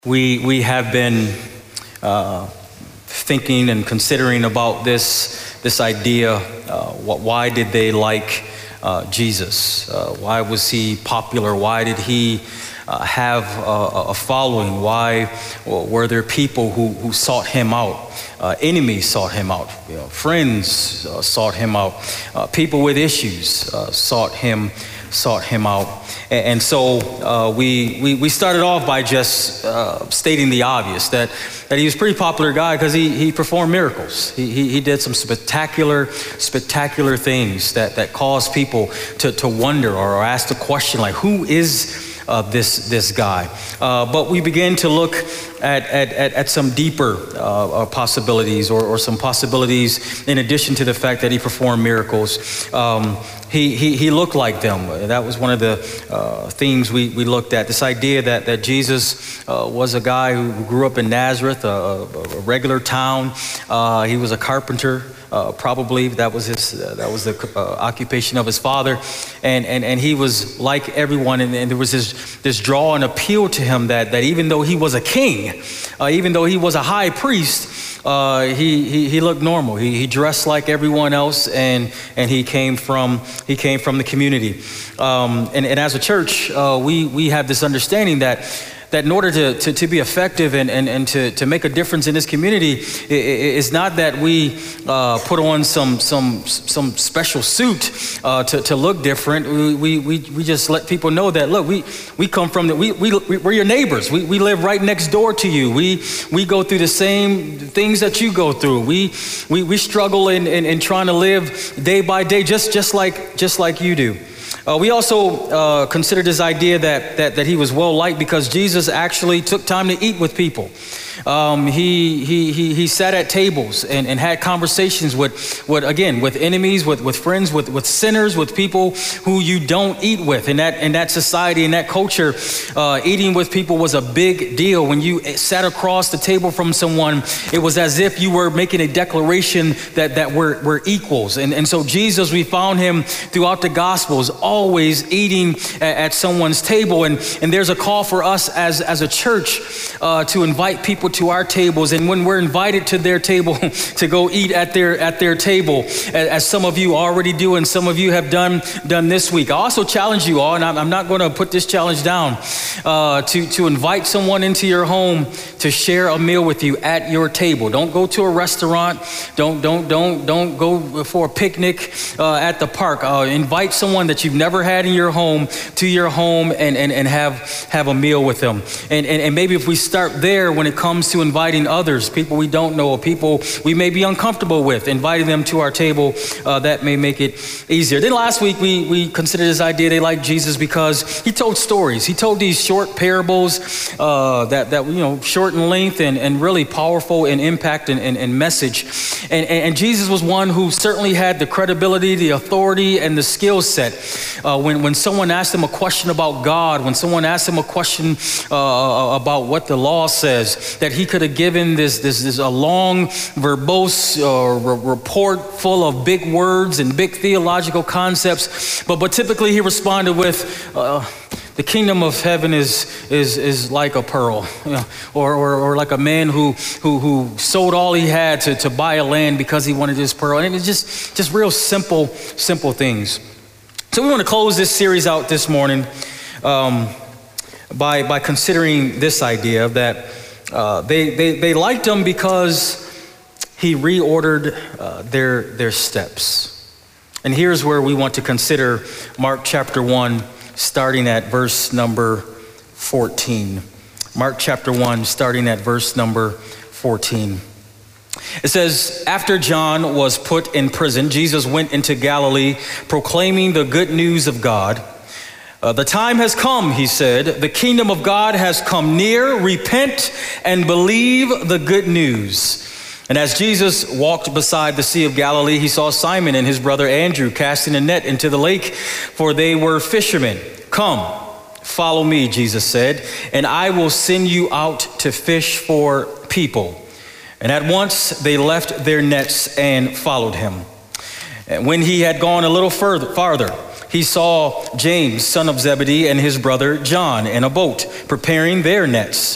We have been thinking and considering about this idea. Why did they like Jesus? Why was he popular? Why did he have a following? Why were there people who sought him out? Enemies sought him out. Friends sought him out. People with issues sought him out. And so we started off by just stating the obvious, that he was a pretty popular guy because he performed miracles. He did some spectacular things that caused people to wonder or ask the question, like, who is this guy? But we began to look at some deeper possibilities or some possibilities in addition to the fact that he performed miracles. He looked like them. That was one of the things we looked at. This idea that Jesus was a guy who grew up in Nazareth, a regular town. He was a carpenter. Probably that was the occupation of his father, and he was like everyone, and there was this draw and appeal to him that even though he was a king, even though he was a high priest, he looked normal. He dressed like everyone else, and he came from the community. And as a church, we have this understanding that in order to be effective and to make a difference in this community, it's not that we put on some special suit to look different. We just let people know that, look, we come from we're your neighbors. We live right next door to you. We go through the same things that you go through. We struggle in trying to live day by day, just like you do. We also consider this idea that he was well liked because Jesus actually took time to eat with people. He sat at tables and had conversations with enemies, with friends, with sinners, with people who you don't eat with. In that society, in that culture, eating with people was a big deal. When you sat across the table from someone, it was as if you were making a declaration that we're equals. And so Jesus, we found him throughout the Gospels, always eating at someone's table. And there's a call for us as a church to invite people to our tables, and when we're invited to their table to go eat at their table, as some of you already do and some of you have done this week. I also challenge you all, and I'm not going to put this challenge down, to invite someone into your home to share a meal with you at your table. Don't go to a restaurant. Don't go for a picnic at the park. Invite someone that you've never had in your home to your home and have a meal with them. And maybe if we start there when it comes to inviting others, people we don't know, or people we may be uncomfortable with, inviting them to our table, that may make it easier. Then last week we considered this idea they liked Jesus because he told stories. He told these short parables that short in length and really powerful in impact and message. And Jesus was one who certainly had the credibility, the authority, and the skill set. When someone asked him a question about God, when someone asked him a question about what the law says, that he could have given this a long, verbose report full of big words and big theological concepts. But typically he responded with, the kingdom of heaven is like a pearl, or like a man who sold all he had to buy a land because he wanted this pearl. And it's just real simple things. So we want to close this series out this morning by considering this idea that they liked him because he reordered their steps. And here's where we want to consider Mark chapter 1, starting at verse number 14. Mark chapter 1, starting at verse number 14. It says, after John was put in prison, Jesus went into Galilee proclaiming the good news of God. The time has come, he said. The kingdom of God has come near. Repent and believe the good news. And as Jesus walked beside the Sea of Galilee, he saw Simon and his brother Andrew casting a net into the lake, for they were fishermen. Come, follow me, Jesus said, and I will send you out to fish for people. And at once they left their nets and followed him. And when he had gone a little farther, he saw James, son of Zebedee, and his brother John in a boat preparing their nets.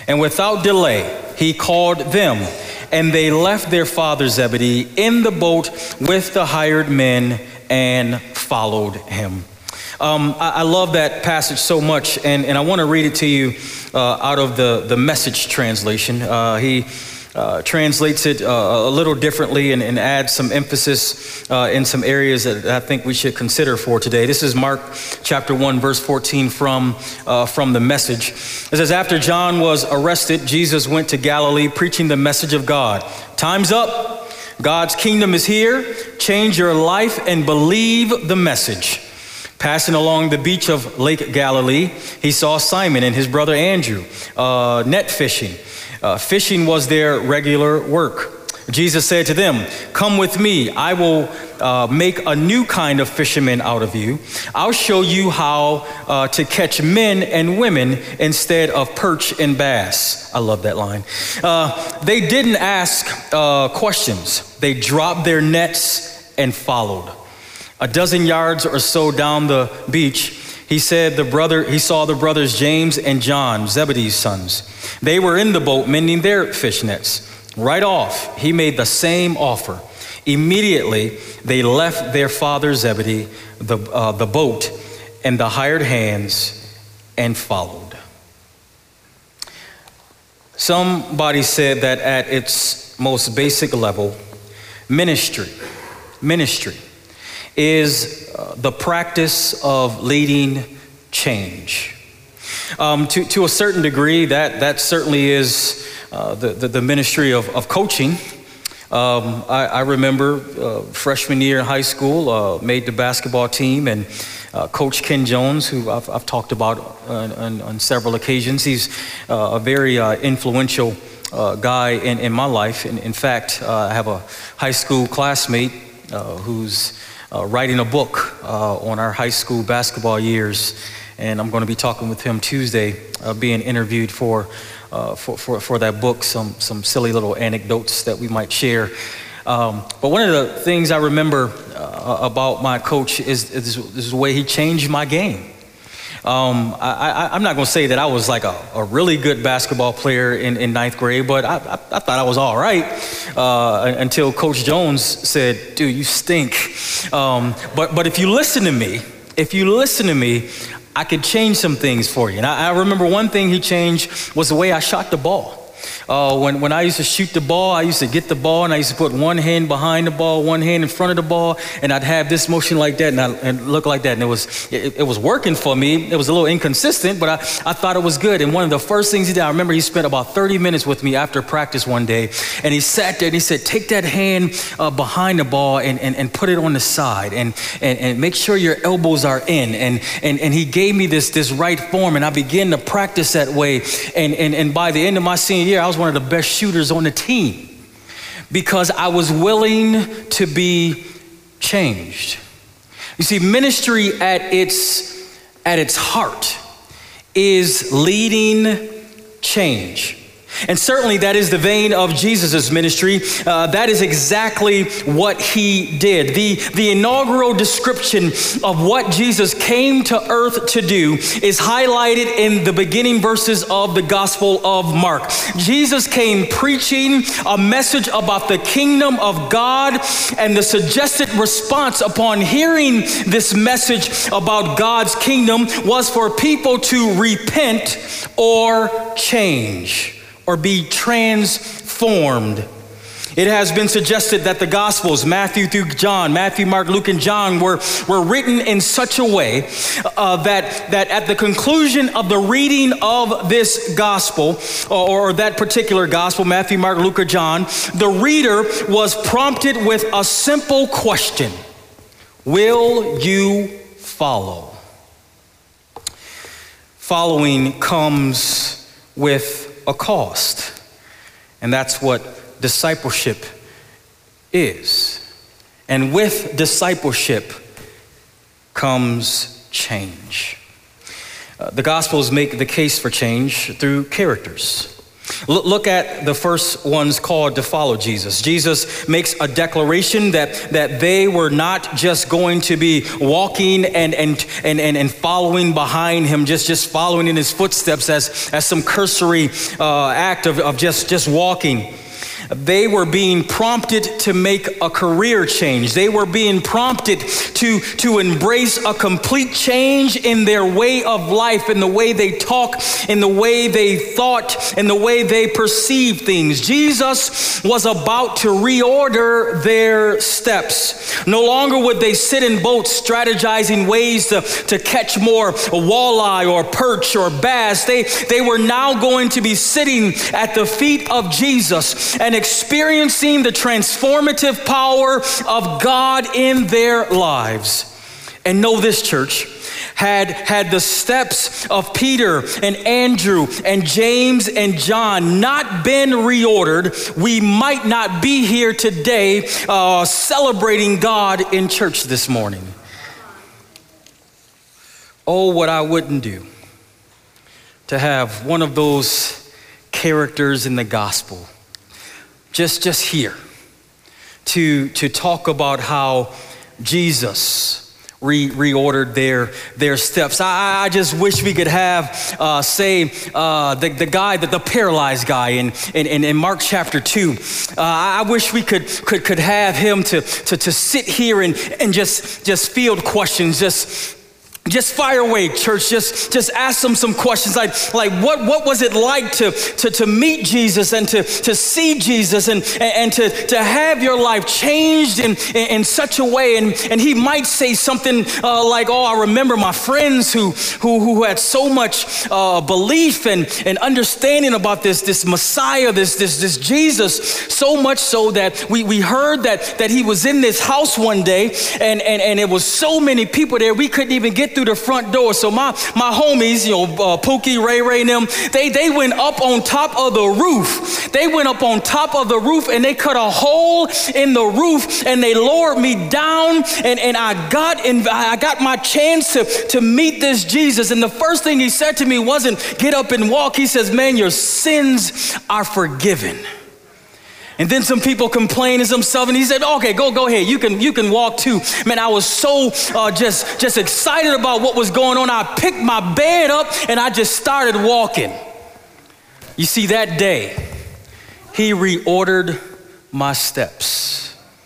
And without delay, he called them, and they left their father Zebedee in the boat with the hired men and followed him. I love that passage so much, and I want to read it to you out of the Message translation. He translates it a little differently and adds some emphasis in some areas that I think we should consider for today. This is Mark chapter 1, verse 14 from the Message. It says, after John was arrested, Jesus went to Galilee preaching the message of God. Time's up. God's kingdom is here. Change your life and believe the message. Passing along the beach of Lake Galilee, he saw Simon and his brother Andrew net fishing. Fishing was their regular work. Jesus said to them, come with me. I will make a new kind of fisherman out of you. I'll show you how to catch men and women instead of perch and bass. I love that line. They didn't ask questions. They dropped their nets and followed. A dozen yards or so down the beach, he saw the brothers James and John, Zebedee's sons. They were in the boat mending their fish nets. Right off, he made the same offer. Immediately, they left their father Zebedee, the boat, and the hired hands, and followed. Somebody said that at its most basic level, ministry is the practice of leading change. To a certain degree, that certainly is the ministry of coaching. I remember freshman year in high school, made the basketball team, and Coach Ken Jones, who I've talked about on several occasions, he's a very influential guy in my life. In fact, I have a high school classmate who's writing a book on our high school basketball years, and I'm going to be talking with him Tuesday, being interviewed for that book, some silly little anecdotes that we might share. But one of the things I remember about my coach is the way he changed my game. I'm not going to say that I was like a really good basketball player in ninth grade, but I thought I was all right until Coach Jones said, dude, you stink. But if you listen to me, I could change some things for you. And I remember one thing he changed was the way I shot the ball. When I used to shoot the ball, I used to get the ball and I used to put one hand behind the ball, one hand in front of the ball, and I'd have this motion like that and look like that. And it was working for me. It was a little inconsistent, but I thought it was good. And one of the first things he did, I remember he spent about 30 minutes with me after practice one day, and he sat there and he said, take that hand behind the ball and put it on the side and make sure your elbows are in. And he gave me this right form, and I began to practice that way. And by the end of my senior year, I was one of the best shooters on the team because I was willing to be changed. You see, ministry at its heart is leading change. And certainly that is the vein of Jesus' ministry. That is exactly what he did. The inaugural description of what Jesus came to earth to do is highlighted in the beginning verses of the Gospel of Mark. Jesus came preaching a message about the kingdom of God, and the suggested response upon hearing this message about God's kingdom was for people to repent or change, or be transformed. It has been suggested that the Gospels, Matthew, Mark, Luke, and John were written in such a way that at the conclusion of the reading of this Gospel, or that particular Gospel, Matthew, Mark, Luke, or John, the reader was prompted with a simple question: will you follow? Following comes with a cost, and that's what discipleship is. And with discipleship comes change. The Gospels make the case for change through characters. Look at the first ones called to follow Jesus. Jesus makes a declaration that they were not just going to be walking and following behind him, just following in his footsteps as some cursory act of just walking. They were being prompted to make a career change. They were being prompted to embrace a complete change in their way of life, in the way they talk, in the way they thought, in the way they perceived things. Jesus was about to reorder their steps. No longer would they sit in boats strategizing ways to catch more walleye or perch or bass. They were now going to be sitting at the feet of Jesus and experiencing the transformative power of God in their lives. And know this, church, had the steps of Peter and Andrew and James and John not been reordered, we might not be here today celebrating God in church this morning. Oh, what I wouldn't do to have one of those characters in the gospel just here to talk about how Jesus reordered their steps. I just wish we could have, the guy, the paralyzed guy in Mark chapter 2. I wish we could have him to sit here and just field questions, just fire away, church. Just ask them some questions like what was it like to meet Jesus and to see Jesus and to have your life changed in such a way. And he might say something like, oh, I remember my friends who had so much belief and understanding about this Messiah, this Jesus, so much so that we heard that he was in this house one day and it was so many people there we couldn't even get through the front door. So my homies, Pookie, Ray and them, they went up on top of the roof. They went up on top of the roof and they cut a hole in the roof and they lowered me down and I got my chance to meet this Jesus. And the first thing he said to me wasn't get up and walk. He says, man, your sins are forgiven. And then some people complained to themselves, and he said, okay, go ahead. You can walk too. Man, I was so just excited about what was going on. I picked my bed up and I just started walking. You see, that day, he reordered my steps.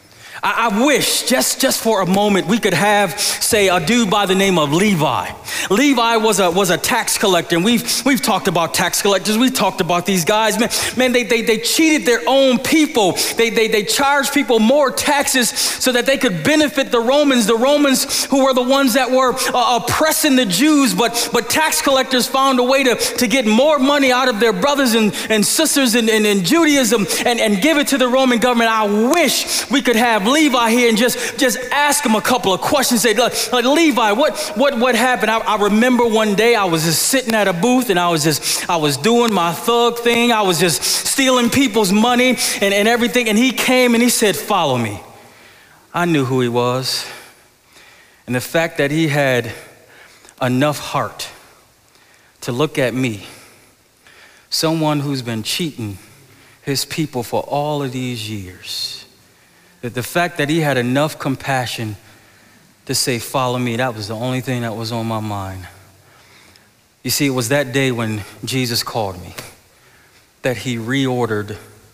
I wish just for a moment we could have, say, a dude by the name of Levi. Levi was a tax collector, and we've talked about tax collectors. We've talked about these guys. Man, they cheated their own people. They charged people more taxes so that they could benefit the Romans who were the ones that were oppressing the Jews. But tax collectors found a way to get more money out of their brothers and sisters in Judaism and give it to the Roman government. I wish we could have Levi here and just ask him a couple of questions. Say, like Levi, what happened? I remember one day I was just sitting at a booth and I was doing my thug thing. I was just stealing people's money and everything. And he came and he said, follow me. I knew who he was. And the fact that he had enough heart to look at me, someone who's been cheating his people for all of these years, that the fact that he had enough compassion to say, follow me, that was the only thing that was on my mind. You see, it was that day when Jesus called me that he reordered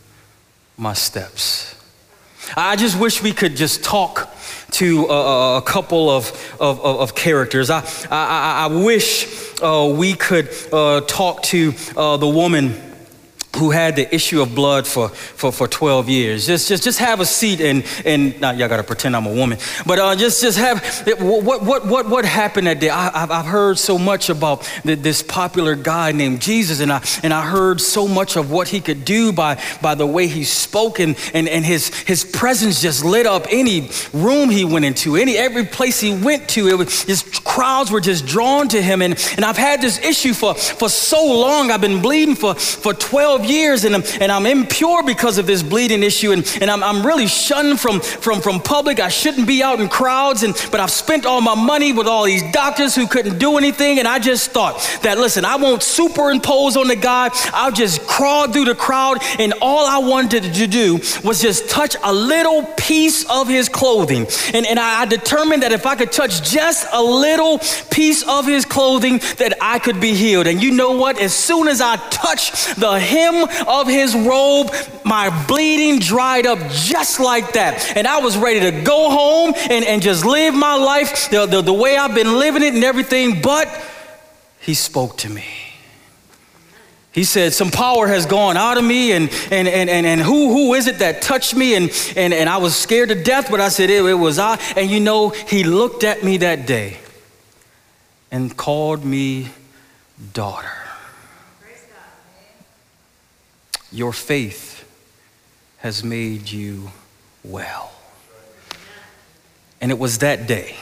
my steps. I just wish we could just talk to a couple of characters. I wish we could talk to the woman who had the issue of blood for 12 years. Just have a seat and now y'all gotta pretend I'm a woman, but just have what happened that day. I've heard so much about this popular guy named Jesus, and I heard so much of what he could do by the way he spoke, and his presence just lit up any room he went into, every place he went to. It was just crowds were just drawn to him. And I've had this issue for so long. I've been bleeding for 12 years, and I'm impure because of this bleeding issue. And I'm really shunned from public. I shouldn't be out in crowds. But I've spent all my money with all these doctors who couldn't do anything. And I just thought that, listen, I won't superimpose on the guy. I'll just crawl through the crowd. And all I wanted to do was just touch a little piece of his clothing. And I determined that if I could touch just a little piece of his clothing, that I could be healed. And you know what? As soon as I touched the hem of his robe, my bleeding dried up just like that. And I was ready to go home and just live my life the way I've been living it and everything. But he spoke to me. He said, some power has gone out of me, and who is it that touched me? And I was scared to death, but I said, it was I. And you know, he looked at me that day and called me daughter. Your faith has made you well. And it was that day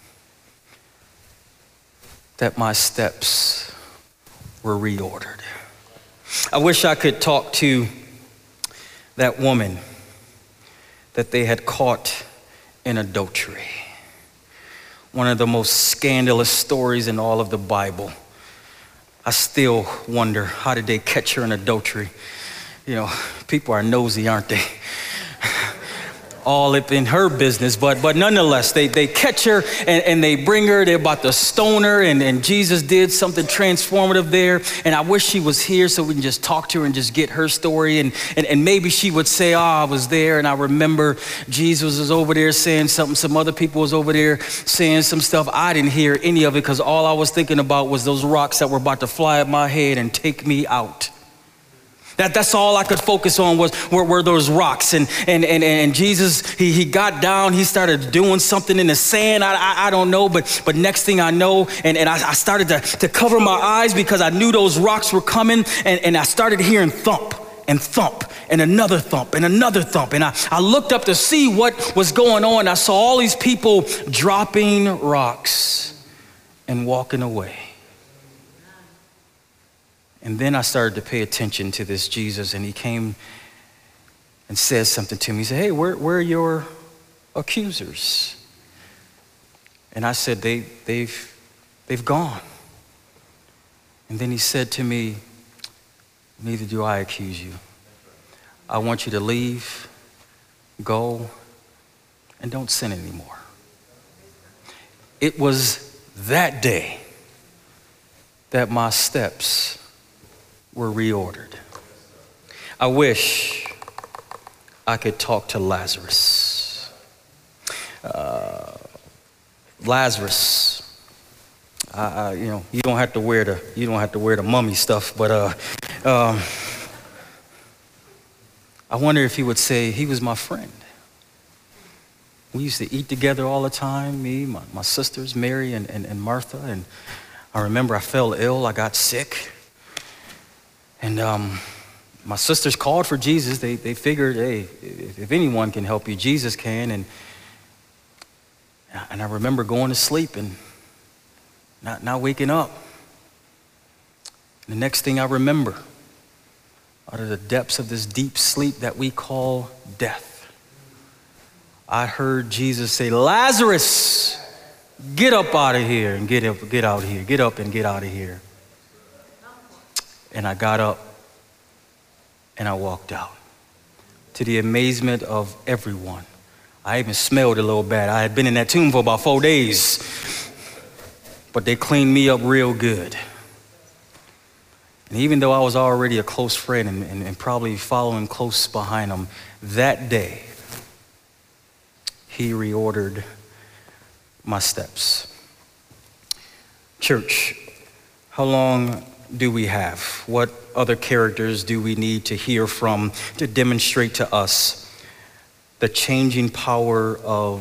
that my steps were reordered. I wish I could talk to that woman that they had caught in adultery. One of the most scandalous stories in all of the Bible. I still wonder, how did they catch her in adultery? You know, people are nosy, aren't they? All up in her business, but nonetheless, they catch her and they bring her. They're about to stone her, and Jesus did something transformative there. And I wish she was here so we can just talk to her and just get her story. And maybe she would say, I was there, and I remember Jesus was over there saying something. Some other people was over there saying some stuff. I didn't hear any of it because all I was thinking about was those rocks that were about to fly at my head and take me out. That's all I could focus on were those rocks. And Jesus, he got down, he started doing something in the sand. I don't know, but next thing I know, and I started to cover my eyes because I knew those rocks were coming, and I started hearing thump and thump and another thump and another thump. And I looked up to see what was going on. I saw all these people dropping rocks and walking away. And then I started to pay attention to this Jesus, and he came and said something to me. He said, hey, where are your accusers? And I said, they've gone. And then he said to me, neither do I accuse you. I want you to leave, go, and don't sin anymore. It was that day that my steps were reordered. I wish I could talk to Lazarus. Lazarus, you don't have to wear the mummy stuff, but I wonder if he would say he was my friend. We used to eat together all the time, me, my sisters, Mary and Martha, and I remember I fell ill, I got sick. And my sisters called for Jesus. They figured, hey, if anyone can help you, Jesus can. And I remember going to sleep and not waking up. And the next thing I remember, out of the depths of this deep sleep that we call death, I heard Jesus say, Lazarus, get up out of here and get out of here. Get up and get out of here. And I got up and I walked out. To the amazement of everyone. I even smelled a little bad. I had been in that tomb for about 4 days. But they cleaned me up real good. And even though I was already a close friend and probably following close behind him, that day, he reordered my steps. Church, how long do we have? What other characters do we need to hear from to demonstrate to us the changing power of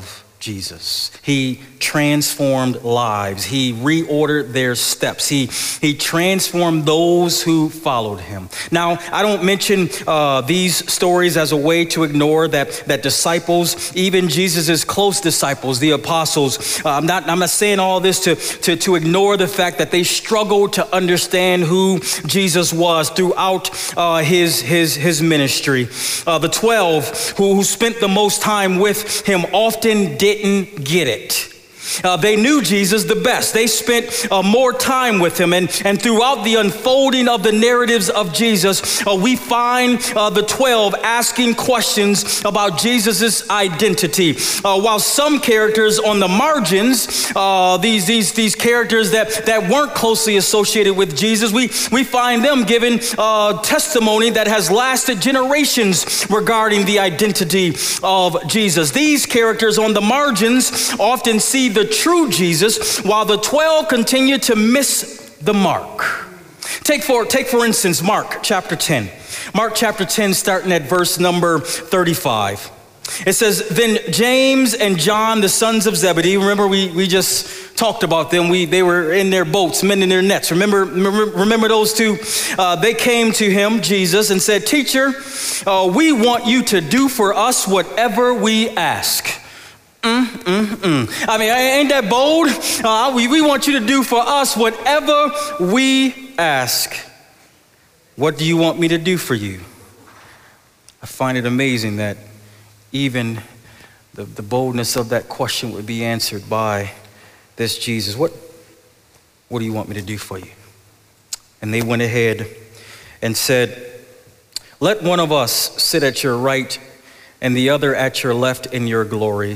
Jesus. He transformed lives. He reordered their steps. He transformed those who followed him. Now, I don't mention these stories as a way to ignore that disciples, even Jesus' close disciples, the apostles, I'm not saying all this to ignore the fact that they struggled to understand who Jesus was throughout his ministry. The 12 who spent the most time with him often didn't get it. They knew Jesus the best. They spent more time with him. And throughout the unfolding of the narratives of Jesus, we find the 12 asking questions about Jesus' identity. While some characters on the margins, these characters that weren't closely associated with Jesus, we find them giving testimony that has lasted generations regarding the identity of Jesus. These characters on the margins often see the true Jesus, while the 12 continue to miss the mark. Take for instance, Mark chapter 10. Mark chapter 10, starting at verse number 35. It says, "Then James and John, the sons of Zebedee," remember we just talked about them. They were in their boats, mending their nets. Remember those two? They came to him, Jesus, and said, "Teacher, we want you to do for us whatever we ask." I mean, ain't that bold? We want you to do for us whatever we ask. What do you want me to do for you? I find it amazing that even the boldness of that question would be answered by this Jesus. What do you want me to do for you? And they went ahead and said, "Let one of us sit at your right and the other at your left in your glory."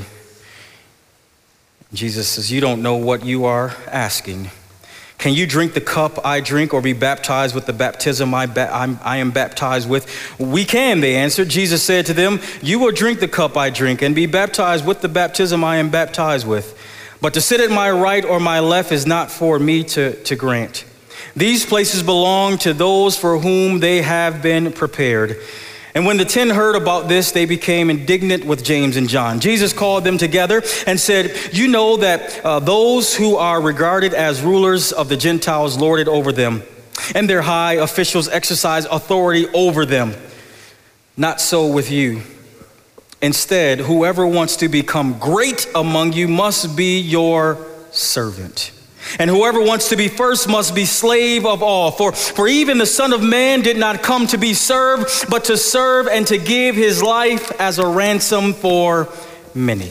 Jesus says, "You don't know what you are asking. Can you drink the cup I drink or be baptized with the baptism I am baptized with?" "We can," they answered. Jesus said to them, "You will drink the cup I drink and be baptized with the baptism I am baptized with. But to sit at my right or my left is not for me to grant. These places belong to those for whom they have been prepared." And when the 10 heard about this, they became indignant with James and John. Jesus called them together and said, "You know that those who are regarded as rulers of the Gentiles lord it over them, and their high officials exercise authority over them. Not so with you. Instead, whoever wants to become great among you must be your servant. And whoever wants to be first must be slave of all. For even the Son of Man did not come to be served, but to serve and to give his life as a ransom for many."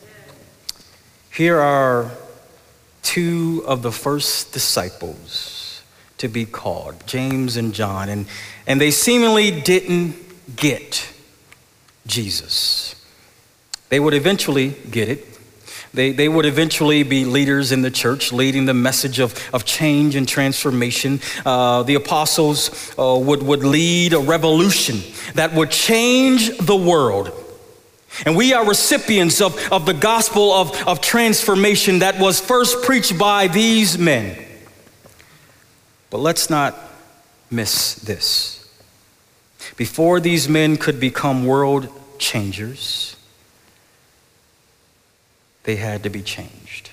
Here are two of the first disciples to be called, James and John, and they seemingly didn't get Jesus. They would eventually get it. They would eventually be leaders in the church, leading the message of change and transformation. The apostles would lead a revolution that would change the world. And we are recipients of the gospel of transformation that was first preached by these men. But let's not miss this. Before these men could become world changers, they had to be changed.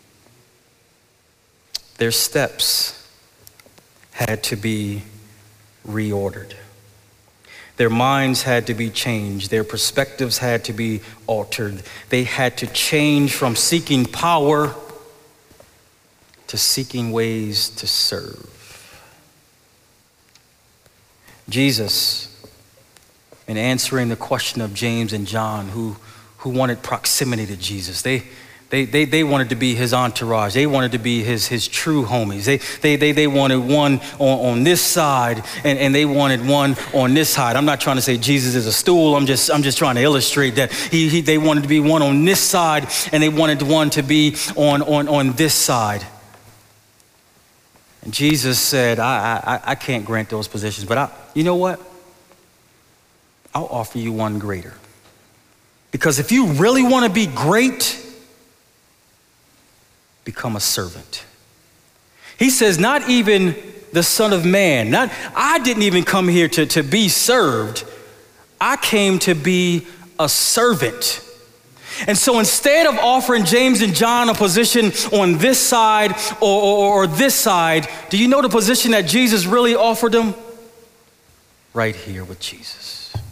Their steps had to be reordered. Their minds had to be changed. Their perspectives had to be altered. They had to change from seeking power to seeking ways to serve. Jesus, in answering the question of James and John, who wanted proximity to Jesus. They wanted to be his entourage. They wanted to be his true homies. They wanted one on this side and they wanted one on this side. I'm not trying to say Jesus is a stool. I'm just trying to illustrate that they wanted to be one on this side and they wanted one to be on this side. And Jesus said, I can't grant those positions, but you know what? I'll offer you one greater. Because if you really want to be great, become a servant. He says, not even the Son of Man, I didn't even come here to be served. I came to be a servant. And so instead of offering James and John a position on this side or this side, do you know the position that Jesus really offered them? Right here with Jesus.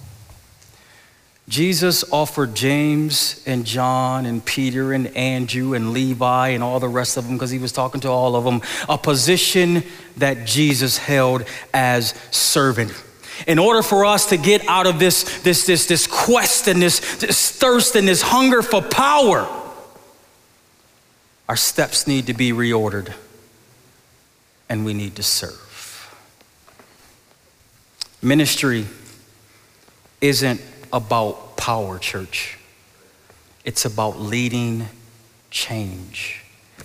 Jesus offered James and John and Peter and Andrew and Levi and all the rest of them, because he was talking to all of them, a position that Jesus held as servant. In order for us to get out of this quest and this thirst and this hunger for power, our steps need to be reordered, and we need to serve. Ministry isn't about power, church. It's about leading change.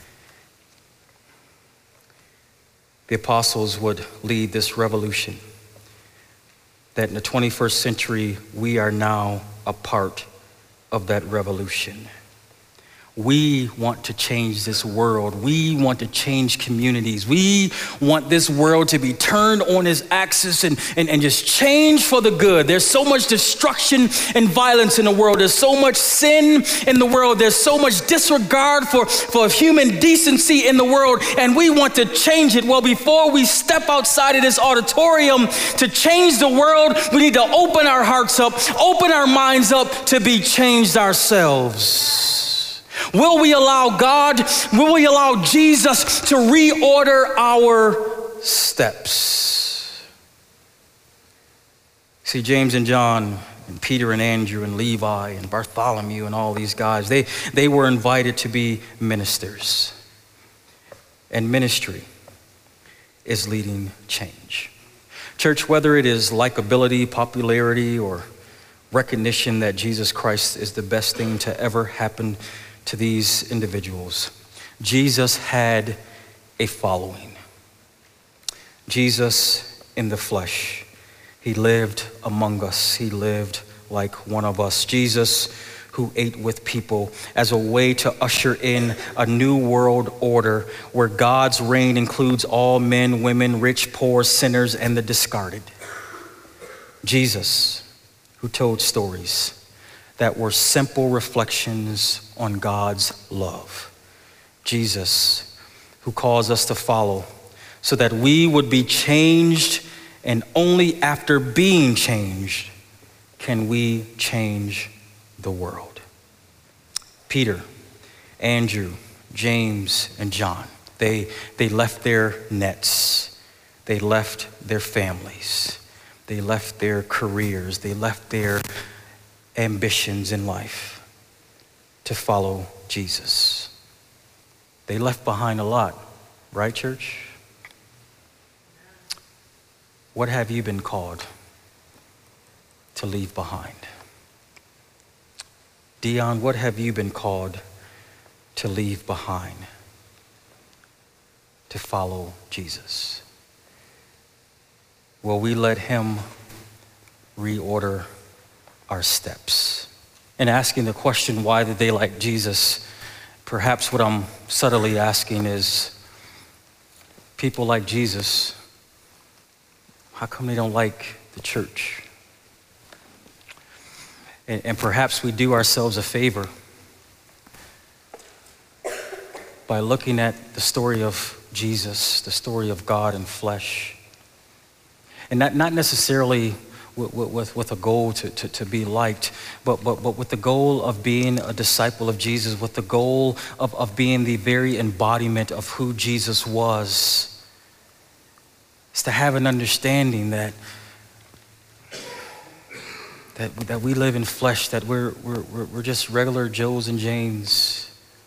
The apostles would lead this revolution that in the 21st century, we are now a part of that revolution. We want to change this world. We want to change communities. We want this world to be turned on its axis and just change for the good. There's so much destruction and violence in the world. There's so much sin in the world. There's so much disregard for human decency in the world, and we want to change it. Well, before we step outside of this auditorium to change the world, we need to open our hearts up, open our minds up to be changed ourselves. Will we allow Jesus to reorder our steps? See, James and John and Peter and Andrew and Levi and Bartholomew and all these guys, they were invited to be ministers. And ministry is leading change. Church, whether it is likability, popularity, or recognition that Jesus Christ is the best thing to ever happen to these individuals, Jesus had a following. Jesus in the flesh. He lived among us. He lived like one of us. Jesus who ate with people as a way to usher in a new world order where God's reign includes all men, women, rich, poor, sinners, and the discarded. Jesus who told stories that were simple reflections on God's love. Jesus, who calls us to follow so that we would be changed, and only after being changed can we change the world. Peter, Andrew, James, and John, they left their nets, they left their families, they left their careers, they left their ambitions in life to follow Jesus. They left behind a lot, right, church? What have you been called to leave behind? Dion, what have you been called to leave behind to follow Jesus? Will we let him reorder our steps? And asking the question, why did they like Jesus? Perhaps what I'm subtly asking is, people like Jesus, how come they don't like the church? And perhaps we do ourselves a favor by looking at the story of Jesus, the story of God in flesh, and not necessarily with a goal to be liked, but with the goal of being a disciple of Jesus, with the goal of being the very embodiment of who Jesus was. It's to have an understanding that we live in flesh, that we're just regular Joes and Janes,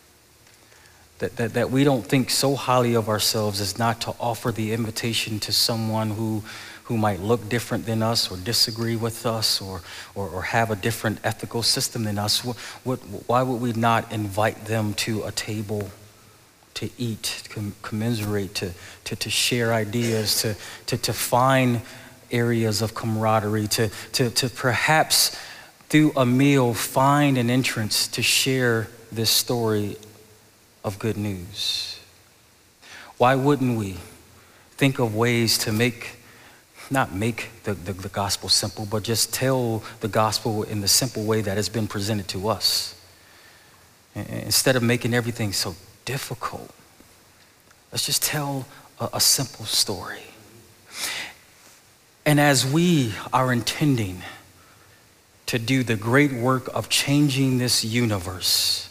that we don't think so highly of ourselves as not to offer the invitation to someone who might look different than us or disagree with us or have a different ethical system than us. Why would we not invite them to a table to eat, to commiserate, to share ideas, to find areas of camaraderie, to perhaps through a meal find an entrance to share this story of good news? Why wouldn't we think of ways to not make the gospel simple, but just tell the gospel in the simple way that has been presented to us? Instead of making everything so difficult, let's just tell a simple story. And as we are intending to do the great work of changing this universe,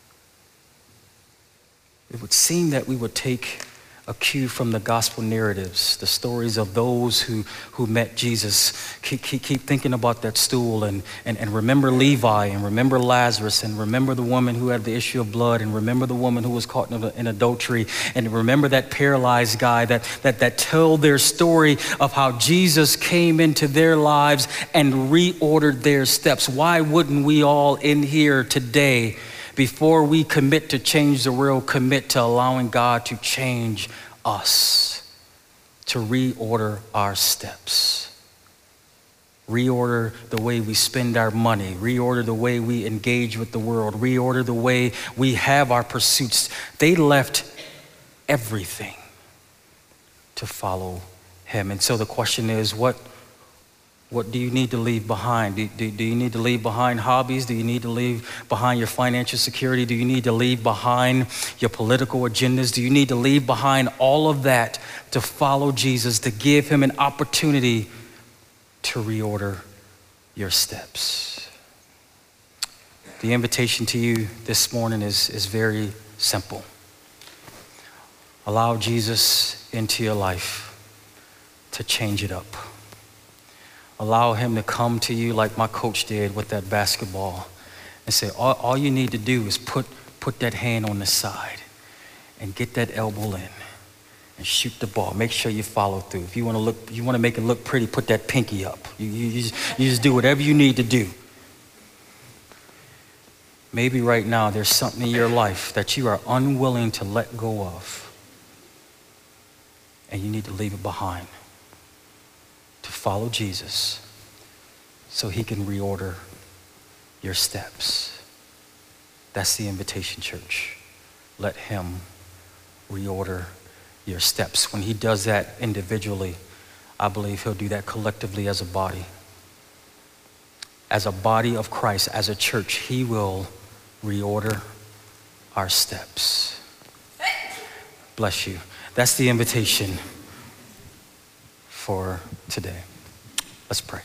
it would seem that we would take a cue from the gospel narratives, the stories of those who met Jesus. Keep thinking about that stool and remember Levi, and remember Lazarus, and remember the woman who had the issue of blood, and remember the woman who was caught in adultery, and remember that paralyzed guy that tell their story of how Jesus came into their lives and reordered their steps. Why wouldn't we all in here today, before we commit to change the world, commit to allowing God to change us, to reorder our steps, reorder the way we spend our money, reorder the way we engage with the world, reorder the way we have our pursuits. They left everything to follow him. And so the question is, what do you need to leave behind? Do you need to leave behind hobbies? Do you need to leave behind your financial security? Do you need to leave behind your political agendas? Do you need to leave behind all of that to follow Jesus, to give him an opportunity to reorder your steps? The invitation to you this morning is very simple. Allow Jesus into your life to change it up. Allow him to come to you like my coach did with that basketball and say, all you need to do is put that hand on the side and get that elbow in and shoot the ball. Make sure you follow through. If you want to make it look pretty, put that pinky up. You just do whatever you need to do. Maybe right now there's something in your life that you are unwilling to let go of, and you need to leave it behind to follow Jesus so he can reorder your steps. That's the invitation, church. Let him reorder your steps. When he does that individually, I believe he'll do that collectively as a body. As a body of Christ, as a church, he will reorder our steps. Bless you. That's the invitation for today. Let's pray.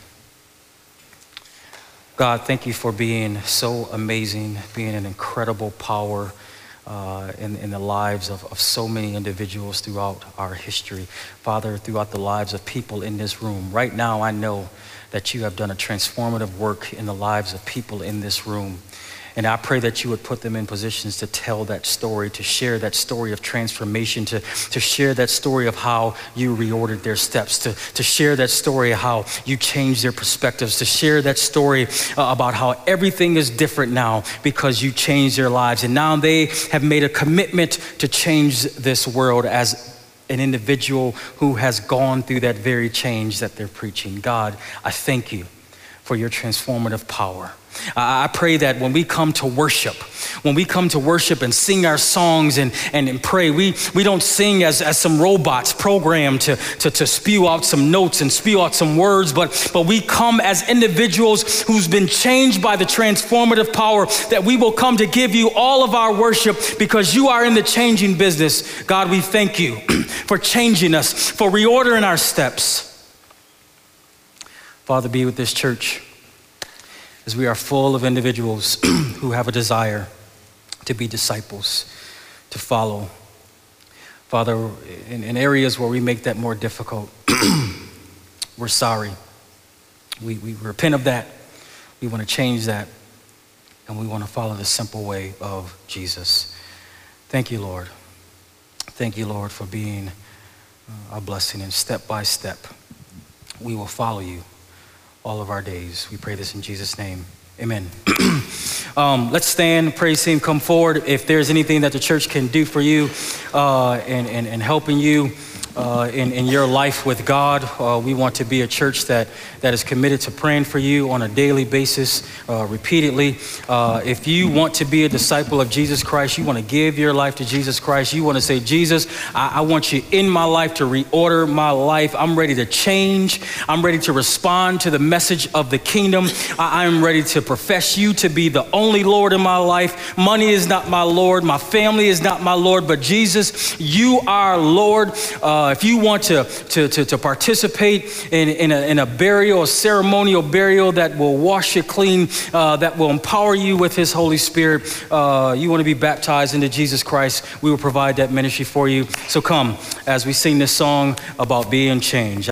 God, thank you for being so amazing, being an incredible power in the lives of so many individuals throughout our history. Father, throughout the lives of people in this room. Right now, I know that you have done a transformative work in the lives of people in this room. And I pray that you would put them in positions to tell that story, to share that story of transformation, to share that story of how you reordered their steps, to share that story of how you changed their perspectives, to share that story about how everything is different now because you changed their lives. And now they have made a commitment to change this world as an individual who has gone through that very change that they're preaching. God, I thank you for your transformative power. I pray that when we come to worship and sing our songs and pray, we don't sing as some robots programmed to spew out some notes and spew out some words, but we come as individuals who's been changed by the transformative power, that we will come to give you all of our worship because you are in the changing business. God, we thank you for changing us, for reordering our steps. Father, be with this church as we are full of individuals who have a desire to be disciples, to follow. Father, in areas where we make that more difficult, we're sorry. We repent of that. We want to change that. And we want to follow the simple way of Jesus. Thank you, Lord. Thank you, Lord, for being a blessing. And step by step, we will follow you all of our days. We pray this in Jesus' name. Amen. Let's stand, praise team, come forward. If there's anything that the church can do for you in helping you in your life with God. We want to be a church that is committed to praying for you on a daily basis, repeatedly. If you want to be a disciple of Jesus Christ, you want to give your life to Jesus Christ, you want to say, Jesus, I want you in my life to reorder my life. I'm ready to change. I'm ready to respond to the message of the kingdom. I'm ready to profess you to be the only Lord in my life. Money is not my Lord. My family is not my Lord, but Jesus, you are Lord. If you want to participate in a burial, a ceremonial burial that will wash you clean, that will empower you with his Holy Spirit, you want to be baptized into Jesus Christ, we will provide that ministry for you. So come as we sing this song about being changed.